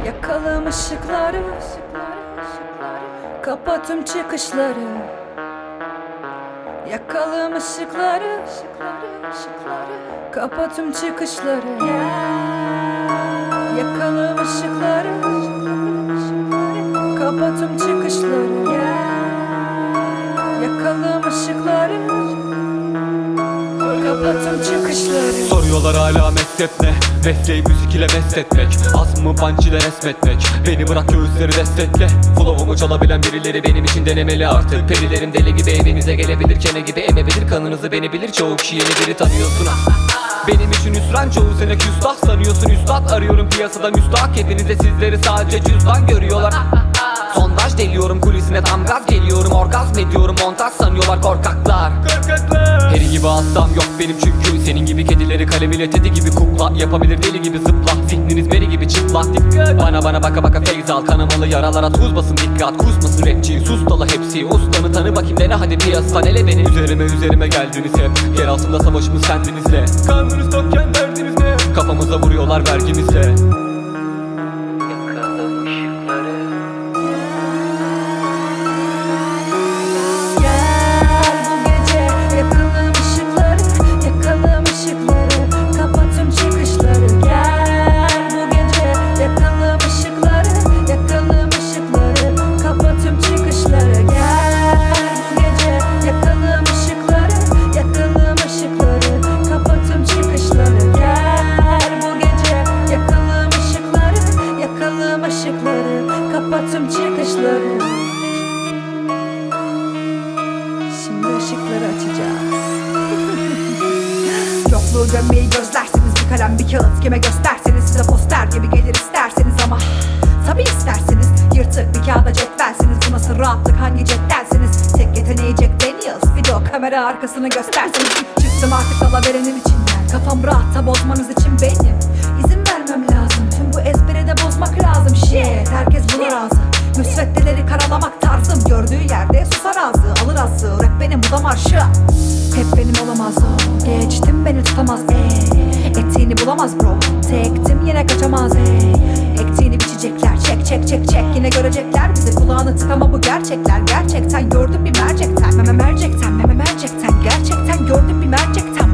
Yakalım ışıkları, kapat tüm çıkışları. Yakalım ışıkları, kapat tüm çıkışları. Yakalım ışıkları, kapat tüm çıkışları. Yakalım ışıkları, kapat tüm çıkışları. Soruyorlar hala meslek ne? Mesleği müzik ile mesletmek, azmımı punch ile resmetmek. Beni bırak göğüsleri destekle. Flow'umu çalabilen birileri benim için denemeli artık. Perilerim deli gibi evinize gelebilir, kene gibi emebilir. Kanınızı beni bilir, çoğu kişi yeni biri tanıyorsun. Benim için hüsran, çoğu sene küstah sanıyorsun üstad. Arıyorum piyasada müstahak, hepinize sizleri sadece cüzdan görüyorlar. Sondaj deliyorum kulisine, tam gaz geliyorum, orgazm ediyorum, montaj sanıyorlar korkaklar. Peri gibi hastam yok benim çünkü senin gibi kedileri kalem ile tedi gibi kukla. Yapabilir deli gibi zıpla, zihniniz meri gibi çıplak. Bana baka baka feyz al, kanamalı yaralara tuz basın, dikkat kusmasın rapçi. Sus dala hepsi, ustanı tanı bakayım dene hadi piyasa ele beni. Üzerime geldiniz hep, yer altında savaşımız kendinizle. Karnınız tokken derdiniz ne? Kafamıza vuruyorlar vergimizle. Kapattım çıkışları. Şimdi ışıkları açacağız. Yokluğu gömmeyi gözlersiniz, bir kalem bir kağıt kime gösterseniz. Size poster gibi gelir isterseniz ama tabi isterseniz. Yırtık bir kağıda cetvelsiniz, bu nasıl rahatlık, hangi cettelsiniz. Tek yeteneği Jack Daniels, video kamera arkasını gösterseniz. Çıktım artık dalaverenin içinden, kafam rahatta bozmanız için benim İzin vermem lazım, tüm bu ezberi de bozmak lazım. Shit, herkes buna razı. Müsveddeleri karalamak tarzım, gördüğü yerde susar ağzı, alır azı. Rap benim, bu da marşı. Hep benim olamaz o, geçtim beni tutamaz etiğini bulamaz bro, tektim yine kaçamaz ektiğini biçecekler, çek yine görecekler bizi. Kulağını tıkama, bu gerçekler. Gerçekten gördüm bir mercekten, mercekten gerçekten gördüm bir mercekten.